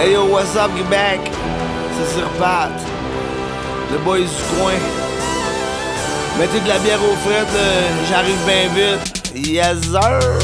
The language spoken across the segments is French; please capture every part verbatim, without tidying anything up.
Hey yo, what's up, Québec? C'est sur Pat, le boys du coin. Mettez de la bière aux frettes, euh, j'arrive bien vite. Yes sir!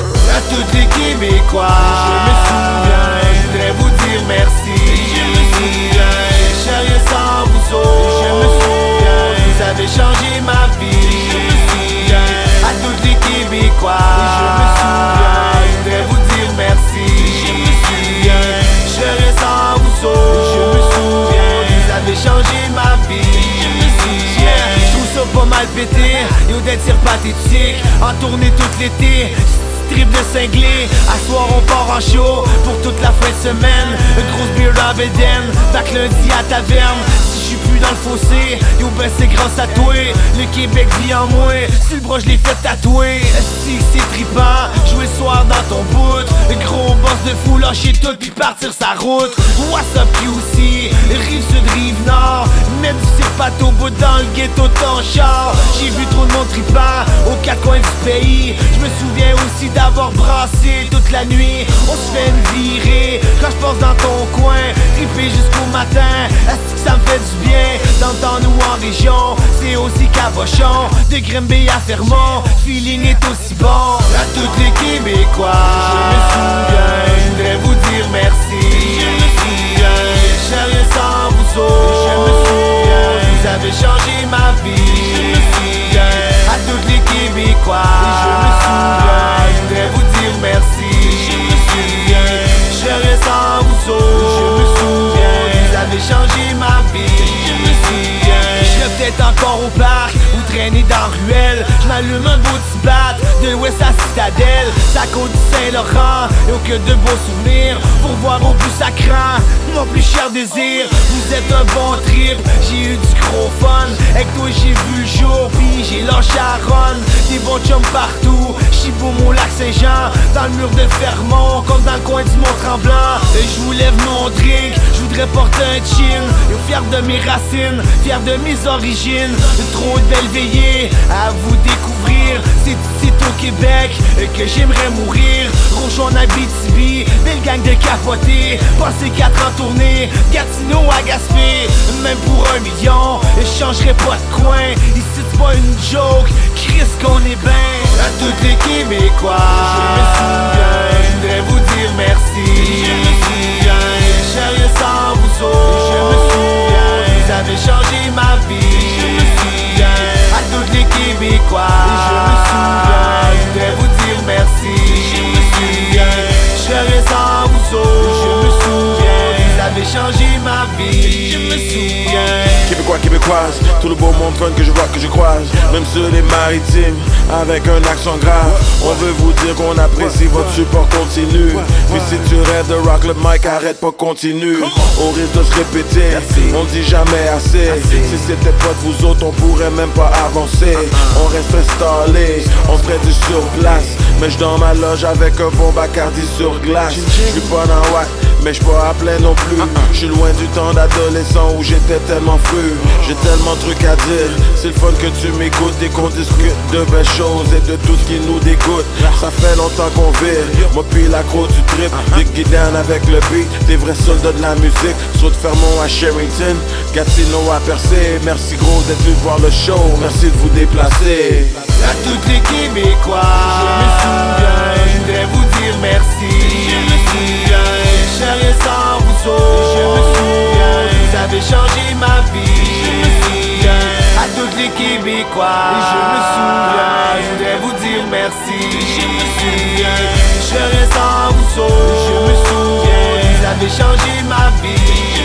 À tous les Québécois, je me souviens, je voudrais vous dire merci. Je me souviens, je serais rien sans vous autres. Je me souviens, vous avez changé ma vie. Je me souviens, à tous les Québécois, je me souviens, je voudrais vous dire merci. Je me souviens, je serais rien sans vous autres. Je me souviens, vous avez changé ma vie. Je me souviens, je trouve ça pas mal pété. Yo d'être sur pathétique, en tournée tout l'été. Trip de cinglé, à soir on part en show pour toute la fin de semaine. Une grosse beer à Bédène, back lundi à taverne. Si je suis plus dans le fossé, yo ben c'est grâce à toi. Le Québec vit en moi, si le bras je l'ai fait tatouer. Si c'est trippant, jouer le soir dans ton bout. Le gros boss de fou, lâcher tout puis partir sa route. What's up Q C, rive sud, rive nord. Mettre du cirpat au bout dans le ghetto de ton char. J'ai vu trop de monde trippant aux quatre coins du pays. Je me souviens aussi d'avoir brassé toute la nuit. On se fait une virée quand je passe dans ton coin, tripper jusqu'au matin. Est-ce que ça me fait du bien? Dans le temps ou en région, c'est aussi cabochon. De Grimby à Fermont, feeling est aussi bon. À tous les Québécois, je me souviens, je voudrais vous dire merci. Je me souviens, je serais rien sans vous autres. Je me souviens, vous avez changé ma vie. Je me souviens, à tous les Québécois, je me souviens, je voudrais vous dire merci. Je me souviens, je serais rien sans vous autres. Je me souviens, vous avez changé ma vie. Je me souviens, je serais peut-être encore au parc ou traîner dans ruelle. Je m'allume un beau petit bat de l'ouest à Citadelle. Ça côte du Saint-Laurent et au que de beaux souvenirs pour voir au plus sacrant mon plus cher désir. Vous êtes un bon trip, j'ai eu du gros fun. Avec toi j'ai vu le jour puis j'ai lâché à run. Des bons chums partout, Chiboum au lac Saint-Jean. Dans le mur de Fermont comme dans le coin du Mont-Tremblant. Je vous lève mon drink, je voudrais porter un chin. Fier de mes racines, fier de mes origines. Trop de belles veillées à vous découvrir. C'est ici au Québec que j'aimerais mourir. Rouge en Abitibi, belle gang de capotés. Passé quatre ans tournés, Gatineau à Gaspé. Même pour un million, je changerais pas de coin. Ici c'est pas une joke, Chris qu'on est ben. À tous les Québécois, je me souviens, je voudrais vous dire merci. Je me souviens, je serais rien sans vous autres. Je me souviens, vous avez changé ma vie. Je me souviens, à tous les Québécois, je me souviens, je voudrais vous dire merci. Je me souviens, je serais rien sans vous autres. Je me souviens, vous avez changé ma vie. Je me souviens. Québécois, Québécoises, tout le beau monde fun que je vois, que je croise. Même sur les maritimes, avec un accent grave. On veut vous dire qu'on apprécie votre support continu. Puis si tu rêves de rock le mic, arrête pas, continue. Au risque de se répéter, on dit jamais assez. Si c'était pas de vous autres, on pourrait même pas avancer. On reste installé, on ferait du surplace. Mais je dans ma loge avec un bon Bacardi sur glace. Je suis pas dans white, mais je pas à plein non plus. Je suis loin du temps d'adolescent où j'étais tellement fru. J'ai tellement de trucs à dire. C'est le fun que tu m'écoutes et qu'on discute de belles choses et de tout ce qui nous dégoûte. Ça fait longtemps qu'on vire, moi puis l'accro du trip. Diggy down avec le beat, des vrais soldats de la musique. Saut de Fermont à Sherrington, Gatineau à Percé. Merci gros d'être venu voir le show, merci de vous déplacer. À tous les Québécois, je me souviens, je voudrais vous dire merci. Je me souviens, je serais rien sans vous autres. Je me souviens, vous avez changé ma vie. Je me souviens, à tous les Québécois, je me souviens, je voudrais vous dire merci. Je me souviens, je serais rien sans vous autres. Je me souviens, vous avez changé ma vie.